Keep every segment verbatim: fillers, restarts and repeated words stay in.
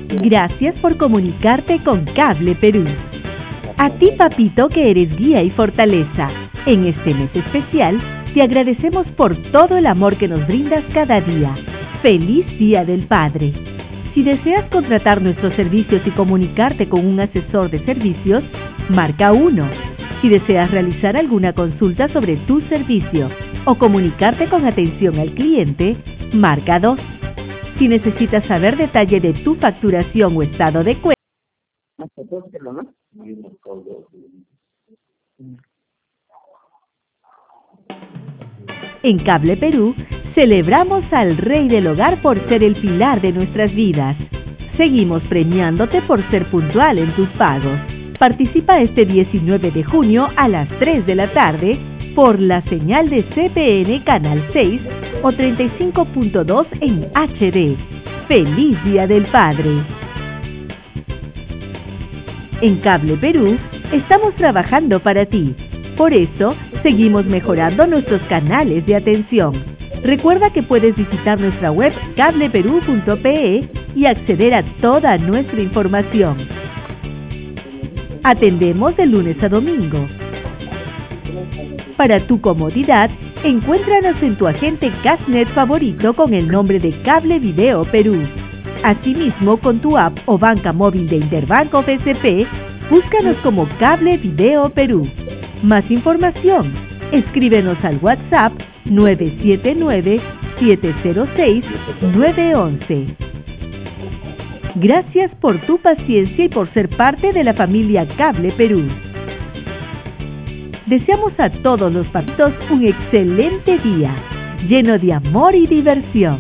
Gracias por comunicarte con Cable Perú. A ti, papito, que eres guía y fortaleza. En este mes especial, te agradecemos por todo el amor que nos brindas cada día. ¡Feliz Día del Padre! Si deseas contratar nuestros servicios y comunicarte con un asesor de servicios, marca uno. Si deseas realizar alguna consulta sobre tu servicio o comunicarte con atención al cliente, marca dos. Si necesitas saber detalle de tu facturación o estado de cuenta, en Cable Perú, celebramos al Rey del Hogar por ser el pilar de nuestras vidas. Seguimos premiándote por ser puntual en tus pagos. Participa este diecinueve de junio a las tres de la tarde por la señal de C P N Canal seis o treinta y cinco punto dos en H D. ¡Feliz Día del Padre! En Cable Perú, estamos trabajando para ti. Por eso, seguimos mejorando nuestros canales de atención. Recuerda que puedes visitar nuestra web cable perú punto pe y acceder a toda nuestra información. Atendemos de lunes a domingo. Para tu comodidad, encuéntranos en tu agente Cashnet favorito con el nombre de Cable Video Perú. Asimismo, con tu app o banca móvil de Interbank o B C P, búscanos como Cable Video Perú. Más información, escríbenos al WhatsApp nueve siete nueve, siete cero seis, nueve uno uno. Gracias por tu paciencia y por ser parte de la familia Cable Perú. Deseamos a todos los papitos un excelente día, lleno de amor y diversión.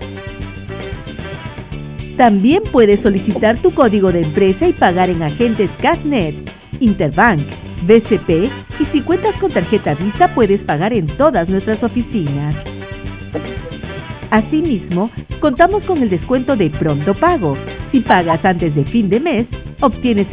También puedes solicitar tu código de empresa y pagar en agentes Cashnet, Interbank, B C P y si cuentas con tarjeta Visa puedes pagar en todas nuestras oficinas. Asimismo, contamos con el descuento de Pronto Pago. Si pagas antes de fin de mes, obtienes